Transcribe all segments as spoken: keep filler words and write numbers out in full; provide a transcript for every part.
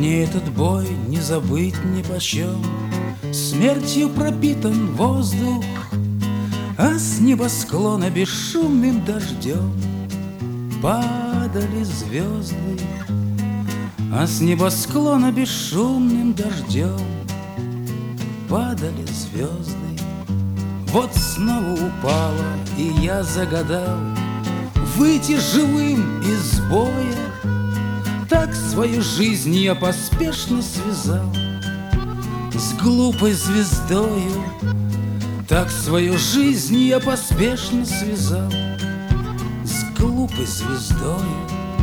Мне этот бой не забыть ни почем. Смертью пропитан воздух, а с небосклона бесшумным дождем падали звезды, а с небосклона бесшумным дождем падали звезды. Вот снова упала, и я загадал выйти живым из боя. Так свою жизнь я поспешно связал с глупой звездою. Так свою жизнь я поспешно связал с глупой звездою.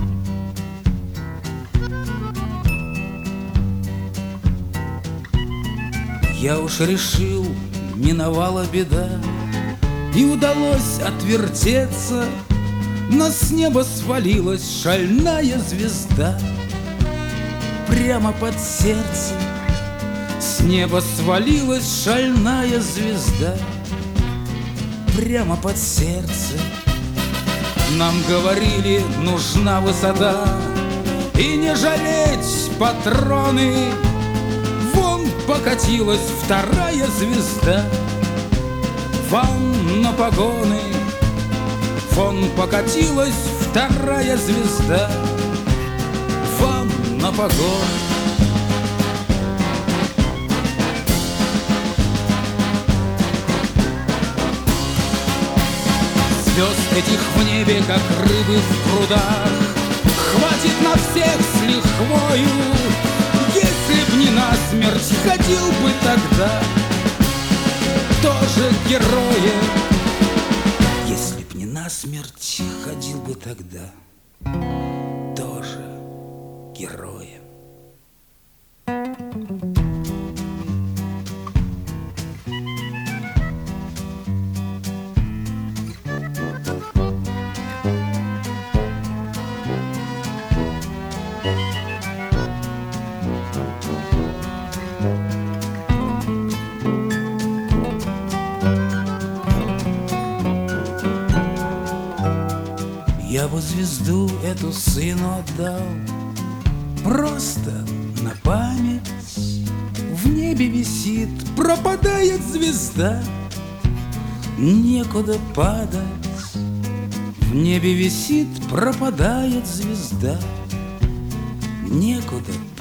Я уж решил, миновала беда, и удалось отвертеться, но с неба свалилась шальная звезда прямо под сердце. С неба свалилась шальная звезда прямо под сердце. Нам говорили, нужна высота и не жалеть патроны. Вон покатилась вторая звезда вам на погоны. Вон покатилась вторая звезда вам на погоны. Звезд этих в небе, как рыбы в прудах, хватит на всех с лихвою. Если б не насмерть, ходил бы тогда тоже героем. Если б не насмерть, ходил бы тогда тоже героем. Я бы звезду эту сыну отдал просто на память. В небе висит, пропадает звезда, некуда падать. В небе висит, пропадает звезда, некуда